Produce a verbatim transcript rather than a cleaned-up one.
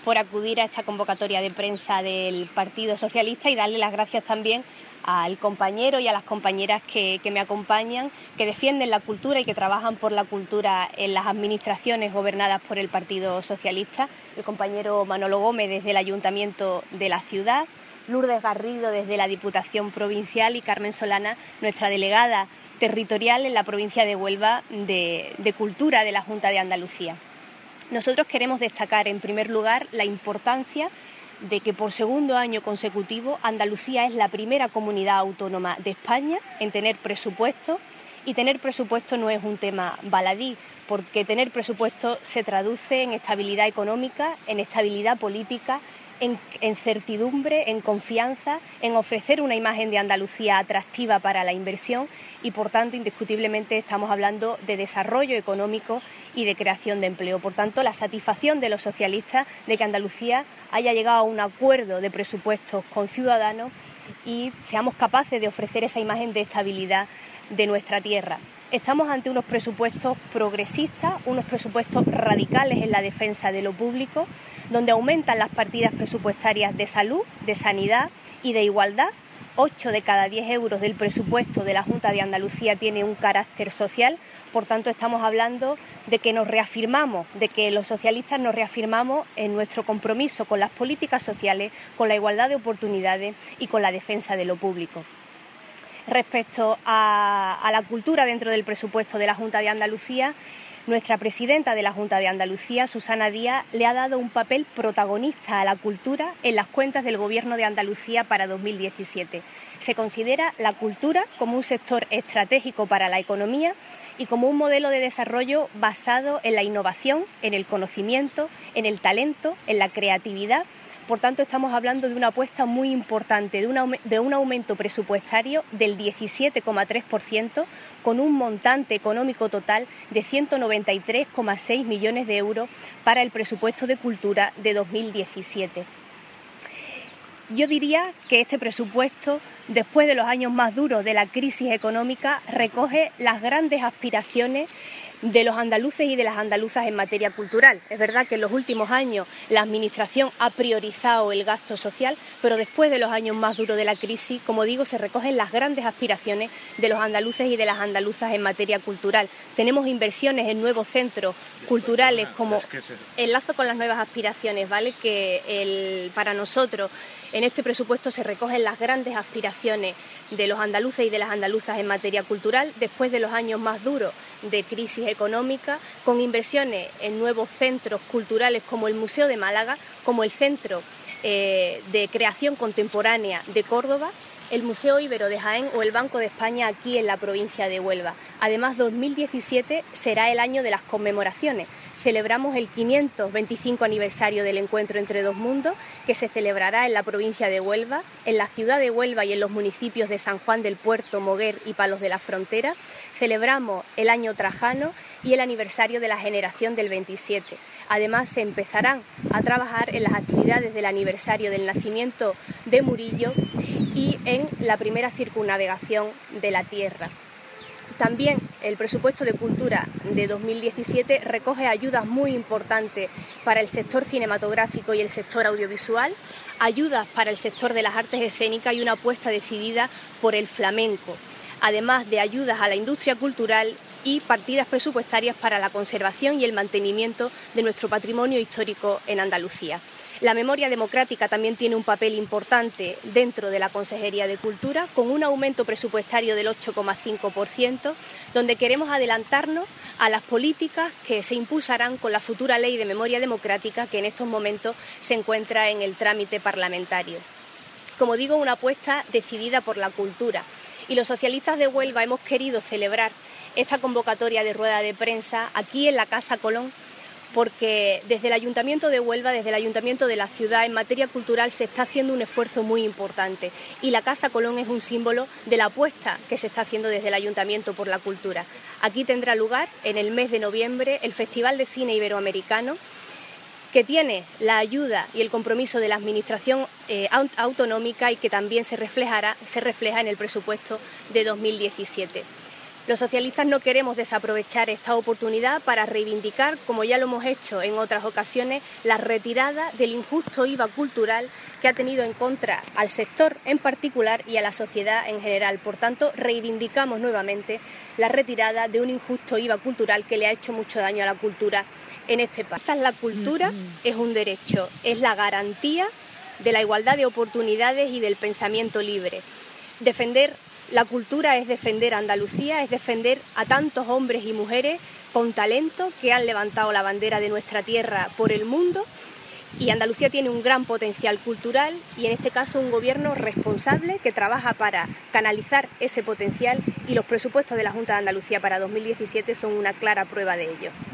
por acudir a esta convocatoria de prensa del Partido Socialista y darle las gracias también al compañero y a las compañeras que, que me acompañan, que defienden la cultura y que trabajan por la cultura en las administraciones gobernadas por el Partido Socialista. El compañero Manolo Gómez desde el Ayuntamiento de la ciudad, Lourdes Garrido desde la Diputación Provincial y Carmen Solana, nuestra delegada territorial en la provincia de Huelva de, de Cultura de la Junta de Andalucía. Nosotros queremos destacar en primer lugar la importancia de que por segundo año consecutivo Andalucía es la primera comunidad autónoma de España en tener presupuesto, y tener presupuesto no es un tema baladí, porque tener presupuesto se traduce en estabilidad económica, en estabilidad política, en, en certidumbre, en confianza, en ofrecer una imagen de Andalucía atractiva para la inversión y por tanto indiscutiblemente estamos hablando de desarrollo económico y de creación de empleo. Por tanto, la satisfacción de los socialistas de que Andalucía haya llegado a un acuerdo de presupuestos con Ciudadanos y seamos capaces de ofrecer esa imagen de estabilidad de nuestra tierra. Estamos ante unos presupuestos progresistas, unos presupuestos radicales en la defensa de lo público, donde aumentan las partidas presupuestarias de salud, de sanidad y de igualdad. ocho de cada diez euros del presupuesto de la Junta de Andalucía tiene un carácter social. Por tanto, estamos hablando de que nos reafirmamos, de que los socialistas nos reafirmamos en nuestro compromiso con las políticas sociales, con la igualdad de oportunidades y con la defensa de lo público. Respecto a, a la cultura dentro del presupuesto de la Junta de Andalucía, nuestra presidenta de la Junta de Andalucía, Susana Díaz, le ha dado un papel protagonista a la cultura en las cuentas del Gobierno de Andalucía para dos mil diecisiete. Se considera la cultura como un sector estratégico para la economía y como un modelo de desarrollo basado en la innovación, en el conocimiento, en el talento, en la creatividad. Por tanto, estamos hablando de una apuesta muy importante, de, una, de un aumento presupuestario del diecisiete coma tres por ciento, con un montante económico total de ciento noventa y tres coma seis millones de euros para el presupuesto de cultura de dos mil diecisiete. Yo diría que este presupuesto, después de los años más duros de la crisis económica, recoge las grandes aspiraciones de los andaluces y de las andaluzas en materia cultural. Es verdad que en los últimos años la Administración ha priorizado el gasto social, pero después de los años más duros de la crisis, como digo, se recogen las grandes aspiraciones de los andaluces y de las andaluzas en materia cultural. Tenemos inversiones en nuevos centros culturales, como enlazo con las nuevas aspiraciones, ¿vale? Que el, para nosotros en este presupuesto se recogen las grandes aspiraciones de los andaluces y de las andaluzas en materia cultural, después de los años más duros de crisis económica, con inversiones en nuevos centros culturales como el Museo de Málaga, como el Centro eh, de Creación Contemporánea de Córdoba, el Museo Ibero de Jaén o el Banco de España aquí en la provincia de Huelva. Además, dos mil diecisiete será el año de las conmemoraciones. Celebramos el quinientos veinticinco aniversario del Encuentro entre dos mundos, que se celebrará en la provincia de Huelva, en la ciudad de Huelva y en los municipios de San Juan del Puerto, Moguer y Palos de la Frontera. Celebramos el año Trajano y el aniversario de la generación del veintisiete. Además, se empezarán a trabajar en las actividades del aniversario del nacimiento de Murillo y en la primera circunnavegación de la Tierra. También el presupuesto de cultura de dos mil diecisiete recoge ayudas muy importantes para el sector cinematográfico y el sector audiovisual, ayudas para el sector de las artes escénicas y una apuesta decidida por el flamenco, además de ayudas a la industria cultural y partidas presupuestarias para la conservación y el mantenimiento de nuestro patrimonio histórico en Andalucía. La memoria democrática también tiene un papel importante dentro de la Consejería de Cultura, con un aumento presupuestario del ocho coma cinco por ciento, donde queremos adelantarnos a las políticas que se impulsarán con la futura Ley de Memoria Democrática, que en estos momentos se encuentra en el trámite parlamentario. Como digo, una apuesta decidida por la cultura. Y los socialistas de Huelva hemos querido celebrar esta convocatoria de rueda de prensa aquí en la Casa Colón, porque desde el Ayuntamiento de Huelva, desde el Ayuntamiento de la ciudad, en materia cultural se está haciendo un esfuerzo muy importante y la Casa Colón es un símbolo de la apuesta que se está haciendo desde el Ayuntamiento por la cultura. Aquí tendrá lugar en el mes de noviembre el Festival de Cine Iberoamericano, que tiene la ayuda y el compromiso de la Administración eh, autonómica y que también se reflejará, se refleja en el presupuesto de dos mil diecisiete. Los socialistas no queremos desaprovechar esta oportunidad para reivindicar, como ya lo hemos hecho en otras ocasiones, la retirada del injusto I V A cultural que ha tenido en contra al sector en particular y a la sociedad en general. Por tanto, reivindicamos nuevamente la retirada de un injusto I V A cultural que le ha hecho mucho daño a la cultura en este país. La cultura es un derecho, es la garantía de la igualdad de oportunidades y del pensamiento libre. Defender la cultura es defender a Andalucía, es defender a tantos hombres y mujeres con talento que han levantado la bandera de nuestra tierra por el mundo, y Andalucía tiene un gran potencial cultural y en este caso un gobierno responsable que trabaja para canalizar ese potencial, y los presupuestos de la Junta de Andalucía para dos mil diecisiete son una clara prueba de ello.